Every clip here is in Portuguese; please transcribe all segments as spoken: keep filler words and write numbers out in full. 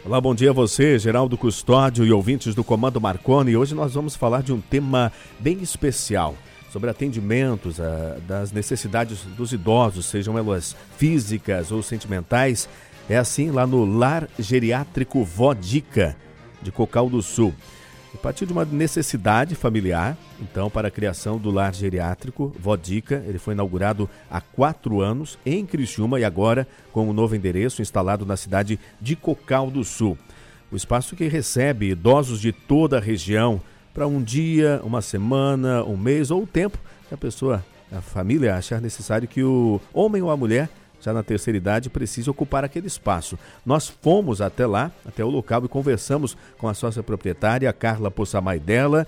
Olá, bom dia a você, Geraldo Custódio e ouvintes do Comando Marconi. Hoje nós vamos falar de um tema bem especial, sobre atendimentos a, das necessidades dos idosos, sejam elas físicas ou sentimentais. É assim lá no Lar Geriátrico Vodica, de Cocal do Sul. A partir de uma necessidade familiar, então, para a criação do Lar Geriátrico Vodica, ele foi inaugurado há quatro anos em Criciúma e agora com um novo endereço instalado na cidade de Cocal do Sul. O espaço que recebe idosos de toda a região para um dia, uma semana, um mês ou o tempo que a pessoa, a família achar necessário que o homem ou a mulher já na terceira idade, precisa ocupar aquele espaço. Nós fomos até lá, até o local, e conversamos com a sócia proprietária, Carla Possamay dela,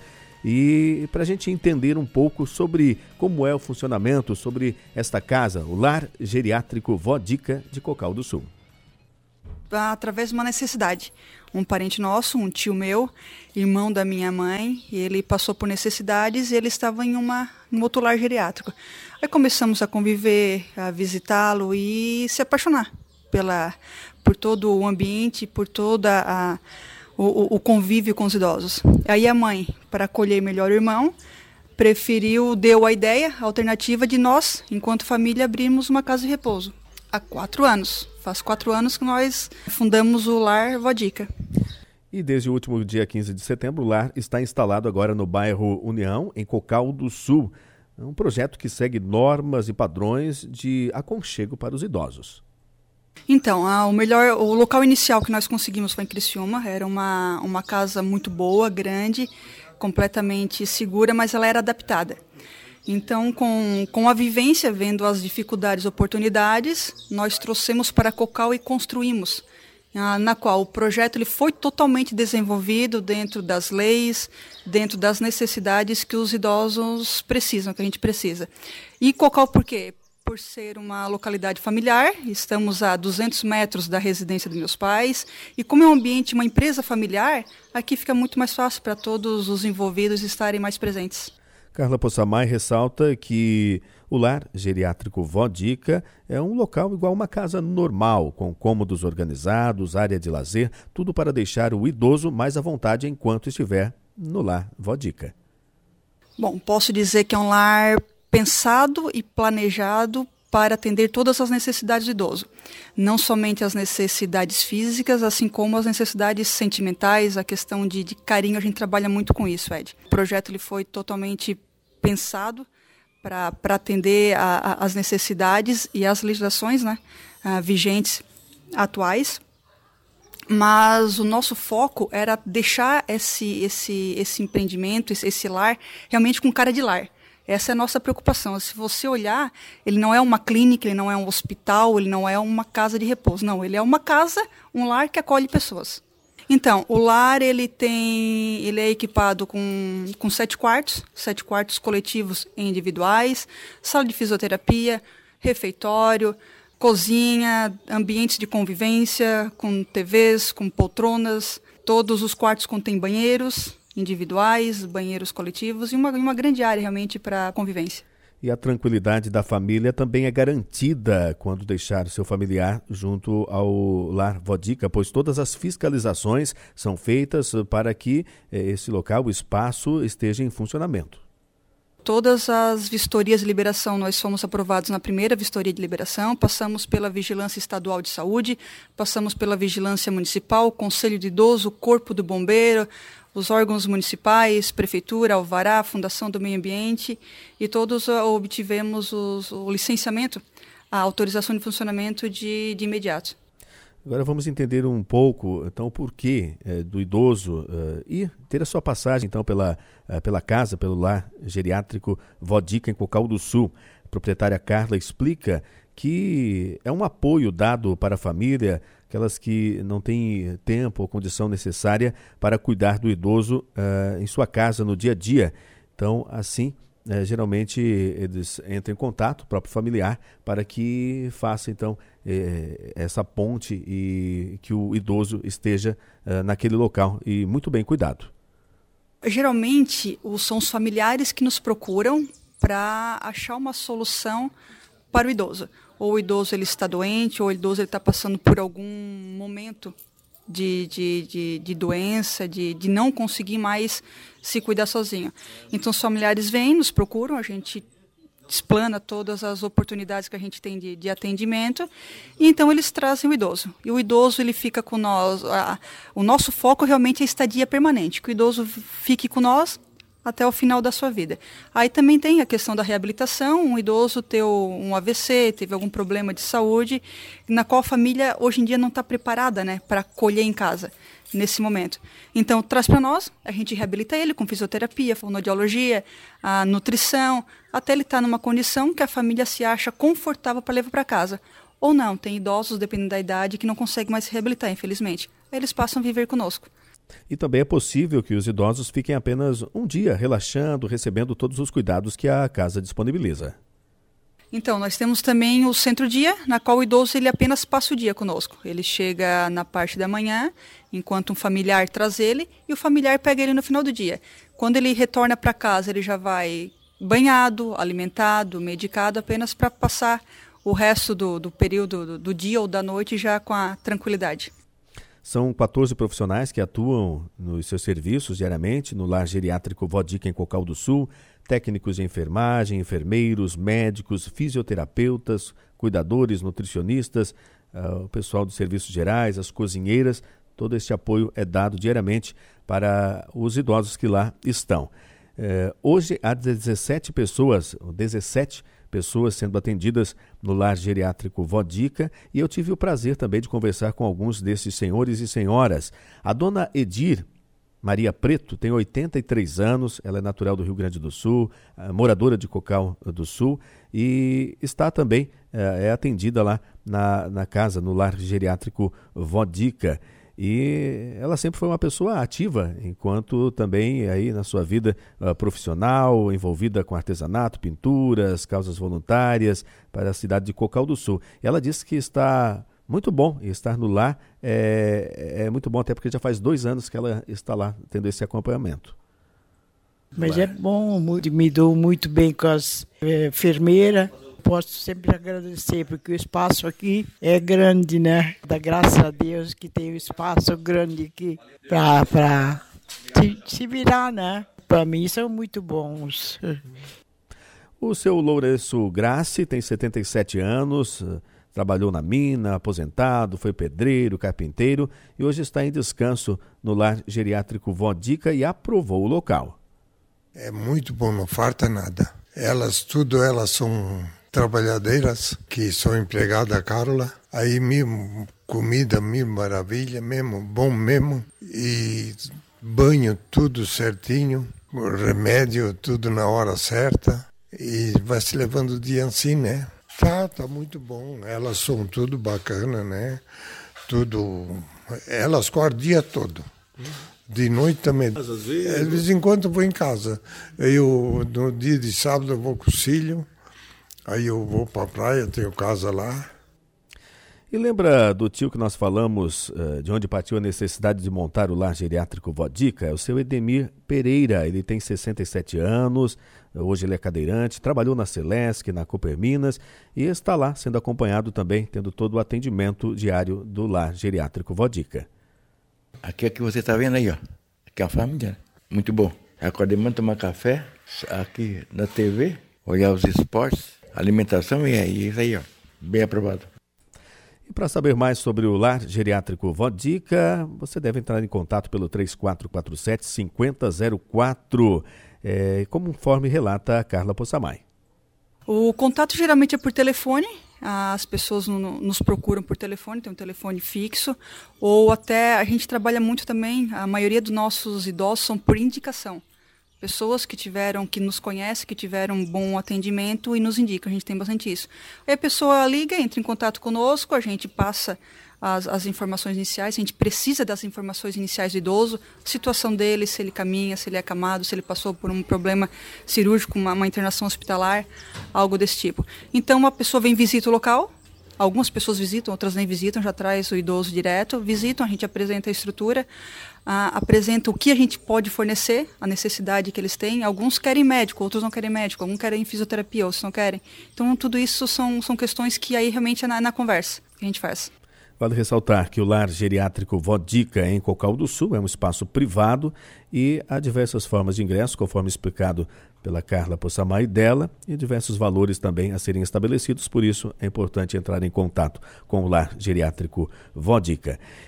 e para a gente entender um pouco sobre como é o funcionamento, sobre esta casa, o Lar Geriátrico Vodica de Cocal do Sul. Através de uma necessidade. Um parente nosso, um tio meu, irmão da minha mãe, ele passou por necessidades e ele estava em uma, um outro lar geriátrico. Aí começamos a conviver, a visitá-lo e se apaixonar pela, por todo o ambiente, por toda a, o, o convívio com os idosos. Aí a mãe, para acolher melhor o irmão, preferiu, deu a ideia, a alternativa de nós, enquanto família, abrirmos uma casa de repouso. Há quatro anos. Faz quatro anos que nós fundamos o Lar Vodica. E desde o último dia quinze de setembro, o lar está instalado agora no bairro União, em Cocal do Sul. É um projeto que segue normas e padrões de aconchego para os idosos. Então, a, o melhor, o local inicial que nós conseguimos foi em Criciúma. Era uma, uma casa muito boa, grande, completamente segura, mas ela era adaptada. Então, com, com a vivência, vendo as dificuldades e oportunidades, nós trouxemos para Cocal e construímos, ah, na qual o projeto ele foi totalmente desenvolvido dentro das leis, dentro das necessidades que os idosos precisam, que a gente precisa. E Cocal por quê? Por ser uma localidade familiar, estamos a duzentos metros da residência dos meus pais, e como é um ambiente, uma empresa familiar, aqui fica muito mais fácil para todos os envolvidos estarem mais presentes. Carla Possamay ressalta que o Lar Geriátrico Vodica é um local igual a uma casa normal, com cômodos organizados, área de lazer, tudo para deixar o idoso mais à vontade enquanto estiver no Lar Vodica. Bom, posso dizer que é um lar pensado e planejado para atender todas as necessidades do idoso. Não somente as necessidades físicas, assim como as necessidades sentimentais, a questão de, de carinho, a gente trabalha muito com isso, Ed. O projeto ele foi totalmente pensado para atender a, a, as necessidades e as legislações, né, a, vigentes atuais, mas o nosso foco era deixar esse, esse, esse empreendimento, esse, esse lar, realmente com cara de lar. Essa é a nossa preocupação. Se você olhar, ele não é uma clínica, ele não é um hospital, ele não é uma casa de repouso. Não, ele é uma casa, um lar que acolhe pessoas. Então, o lar ele tem, ele é equipado com, com sete quartos, sete quartos coletivos e individuais, sala de fisioterapia, refeitório, cozinha, ambientes de convivência, com T Vs, com poltronas. Todos os quartos contêm banheiros individuais, banheiros coletivos e uma, uma grande área realmente para convivência. E a tranquilidade da família também é garantida quando deixar seu familiar junto ao Lar Vodica, pois todas as fiscalizações são feitas para que esse local, o espaço, esteja em funcionamento. Todas as vistorias de liberação, nós fomos aprovados na primeira vistoria de liberação, passamos pela Vigilância Estadual de Saúde, passamos pela Vigilância Municipal, Conselho de Idoso, Corpo do Bombeiro, os órgãos municipais, Prefeitura, Alvará, Fundação do Meio Ambiente, e todos obtivemos os, o licenciamento, a autorização de funcionamento de, de imediato. Agora vamos entender um pouco, então, o porquê é, do idoso uh, ir ter a sua passagem, então, pela, uh, pela casa, pelo Lar Geriátrico Vodica, em Cocal do Sul. A proprietária Carla explica que é um apoio dado para a família, aquelas que não têm tempo ou condição necessária para cuidar do idoso uh, em sua casa no dia a dia. Então, assim, uh, geralmente eles entram em contato, o próprio familiar, para que faça, então, eh, essa ponte e que o idoso esteja uh, naquele local e muito bem cuidado. Geralmente, os, são os familiares que nos procuram para achar uma solução para o idoso. Ou o idoso ele está doente, ou o idoso ele está passando por algum momento de, de, de, de doença, de, de não conseguir mais se cuidar sozinho. Então os familiares vêm, nos procuram, a gente explana todas as oportunidades que a gente tem de, de atendimento, e então eles trazem o idoso. E o idoso, ele fica com nós, a, o nosso foco realmente é a estadia permanente, que o idoso fique com nós até o final da sua vida. Aí também tem a questão da reabilitação, um idoso ter um A V C, teve algum problema de saúde, na qual a família hoje em dia não está preparada, né, para acolher em casa, nesse momento. Então, traz para nós, a gente reabilita ele com fisioterapia, fonoaudiologia, a nutrição, até ele estar tá numa condição que a família se acha confortável para levar para casa. Ou não, tem idosos, dependendo da idade, que não conseguem mais se reabilitar, infelizmente. Aí eles passam a viver conosco. E também é possível que os idosos fiquem apenas um dia relaxando, recebendo todos os cuidados que a casa disponibiliza. Então, nós temos também o centro-dia, na qual o idoso ele apenas passa o dia conosco. Ele chega na parte da manhã, enquanto um familiar traz ele, e o familiar pega ele no final do dia. Quando ele retorna para casa, ele já vai banhado, alimentado, medicado, apenas para passar o resto do, do período do, do dia ou da noite já com a tranquilidade. São quatorze profissionais que atuam nos seus serviços diariamente no Lar Geriátrico Vó Dica em Cocal do Sul, técnicos de enfermagem, enfermeiros, médicos, fisioterapeutas, cuidadores, nutricionistas, uh, o pessoal dos serviços gerais, as cozinheiras. Todo este apoio é dado diariamente para os idosos que lá estão. Uh, hoje há dezessete pessoas, dezessete pessoas sendo atendidas no Lar Geriátrico Vó Dica, e eu tive o prazer também de conversar com alguns desses senhores e senhoras. A dona Edir Maria Preto tem oitenta e três anos, ela é natural do Rio Grande do Sul, moradora de Cocal do Sul, e está também, é atendida lá na, na casa, no Lar Geriátrico Vó Dica. E ela sempre foi uma pessoa ativa, enquanto também aí na sua vida uh, profissional, envolvida com artesanato, pinturas, causas voluntárias para a cidade de Cocal do Sul. E ela disse que está muito bom estar no lar, é, é muito bom, até porque já faz dois anos que ela está lá tendo esse acompanhamento. Mas é bom, me dou muito bem com as é, enfermeiras. Posso sempre agradecer, porque o espaço aqui é grande, né? Dá graças a Deus que tem um espaço grande aqui para se, se virar, né? Para mim são muito bons. O seu Lourenço Grassi tem setenta e sete anos, trabalhou na mina, aposentado, foi pedreiro, carpinteiro e hoje está em descanso no Lar Geriátrico Vó Dica e aprovou o local. É muito bom, não falta nada. Elas, tudo elas são trabalhadeiras, que são empregadas da Carla, aí mesmo comida, mesmo maravilha, mesmo bom mesmo, e banho tudo certinho, remédio tudo na hora certa, e vai se levando o dia assim, né? Tá, tá muito bom, elas são tudo bacana, né? Tudo, elas correm o dia todo. De noite também. Às vezes, de vez em quando eu vou em casa. Eu, no dia de sábado eu vou com o Cílio, aí eu vou para a praia, tenho casa lá. E lembra do tio que nós falamos, uh, de onde partiu a necessidade de montar o Lar Geriátrico Vó Dica? É o seu Edemir Pereira, ele tem sessenta e sete anos, hoje ele é cadeirante, trabalhou na Celesc, na Coperminas e está lá sendo acompanhado também, tendo todo o atendimento diário do Lar Geriátrico Vó Dica. Aqui é que você está vendo aí, ó. Aqui é a família. Muito bom. Acordei de tomar café, aqui na T V, olhar os esportes, alimentação e é isso aí, ó. Bem aprovado. E para saber mais sobre o Lar Geriátrico Vó Dica, você deve entrar em contato pelo três quatro quatro sete, cinco zero zero quatro, é, conforme relata a Carla Possamay. O contato geralmente é por telefone, as pessoas no, nos procuram por telefone, tem um telefone fixo, ou até a gente trabalha muito também, a maioria dos nossos idosos são por indicação. Pessoas que tiveram, que nos conhecem, que tiveram um bom atendimento e nos indicam, a gente tem bastante isso. Aí a pessoa liga, entra em contato conosco, a gente passa as, as informações iniciais, a gente precisa das informações iniciais do idoso, situação dele, se ele caminha, se ele é acamado, se ele passou por um problema cirúrgico, uma, uma internação hospitalar, algo desse tipo. Então a pessoa vem, visita o local, algumas pessoas visitam, outras nem visitam, já traz o idoso direto, visitam, a gente apresenta a estrutura, Uh, apresenta o que a gente pode fornecer, a necessidade que eles têm. Alguns querem médico, outros não querem médico, alguns querem fisioterapia, outros não querem. Então, tudo isso são, são questões que aí realmente é na, na conversa que a gente faz. Vale ressaltar que o Lar Geriátrico Vodica, em Cocal do Sul, é um espaço privado e há diversas formas de ingresso, conforme explicado pela Carla Possamay dela, e diversos valores também a serem estabelecidos, por isso é importante entrar em contato com o Lar Geriátrico Vodica.